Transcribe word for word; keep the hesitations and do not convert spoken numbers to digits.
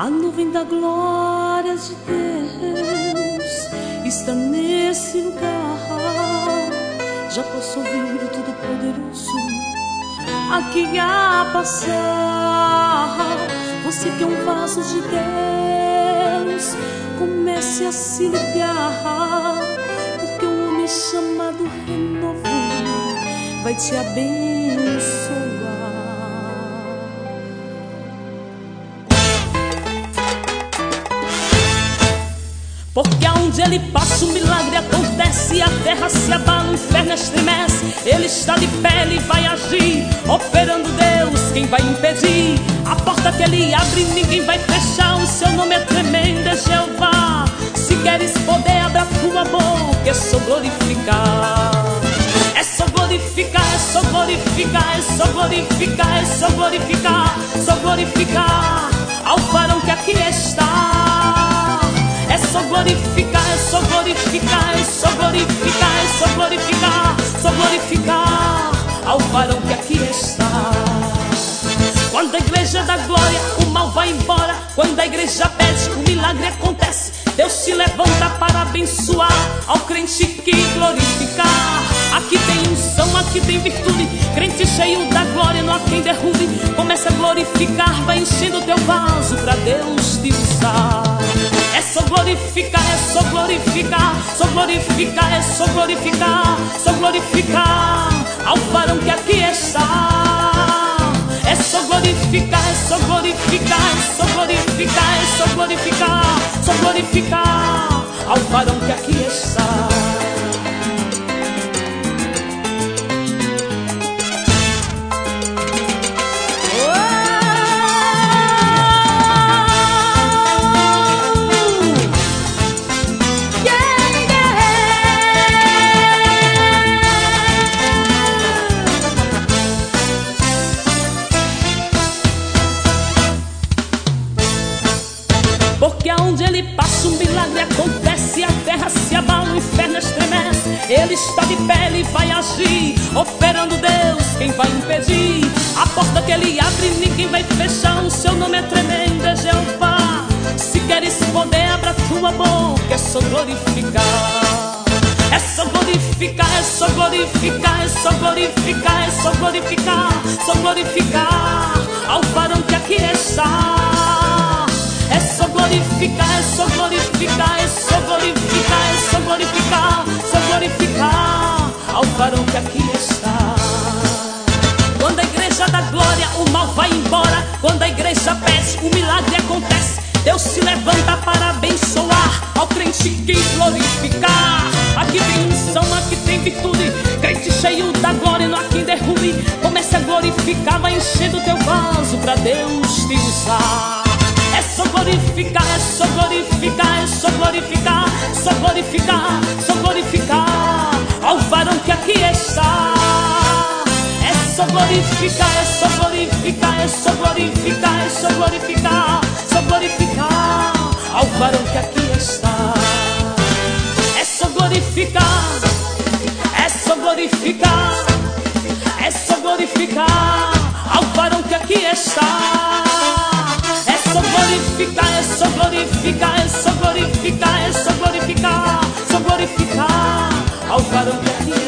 A nuvem da glória de Deus está nesse lugar. Já posso ouvir o Todo-Poderoso aqui a passar. Você que é um vaso de Deus, comece a se ligar, porque um homem chamado Renovo vai te abençoar. Porque aonde ele passa o milagre acontece, a terra se abala, o inferno estremece. Ele está de pé, ele vai agir, operando Deus, quem vai impedir? A porta que ele abre ninguém vai fechar, o seu nome é tremendo, é Jeová. Se queres poder, abra tua boca, é só glorificar. É só glorificar, é só glorificar, é só glorificar, é só glorificar, só glorificar ao varão que aqui está. É só glorificar, é só glorificar, é só glorificar, é só glorificar, só glorificar ao varão que aqui está. Quando a igreja dá glória, o mal vai embora. Quando a igreja pede, o milagre acontece. Deus se levanta para abençoar ao crente que glorificar. Aqui tem unção, aqui tem virtude, crente cheio da glória, não há quem derrube. Começa a glorificar, vai enchendo o teu vaso pra Deus te usar. É só glorificar, é só glorificar, só glorificar, é só glorificar, só glorificar ao varão que aqui está. É só glorificar, é só glorificar, é só glorificar, é só glorificar, só glorificar ao varão que aqui está. Porque aonde ele passa o milagre acontece, a terra se abala, o inferno estremece. Ele está de pé, ele vai agir, operando Deus, quem vai impedir? A porta que ele abre ninguém vai fechar, o seu nome é tremendo, é Jeová. Se queres poder, abra tua boca, é só glorificar. É só glorificar, é só glorificar, é só glorificar, é só glorificar, só glorificar ao varão que aqui está. É só glorificar, é só glorificar, é só glorificar, é só glorificar, só glorificar ao varão que aqui está. Quando a igreja dá glória, o mal vai embora. Quando a igreja pede, o milagre acontece. Deus se levanta para abençoar ao crente que glorificar. Aqui tem unção, aqui tem virtude, crente cheio da glória, não há quem derrube. Comece a glorificar, vai enchendo o teu vaso pra Deus te usar. É só glorificar, é só glorificar, é só glorificar, só glorificar, só glorificar ao varão que aqui está. É só glorificar, é só glorificar, é só glorificar, é só glorificar, só glorificar ao varão que aqui está. É só glorificar, é só glorificar, é só glorificar ao varão que aqui está. É só glorificar, é só glorificar, é só glorificar, é só glorificar, só glorificar ao varão que aqui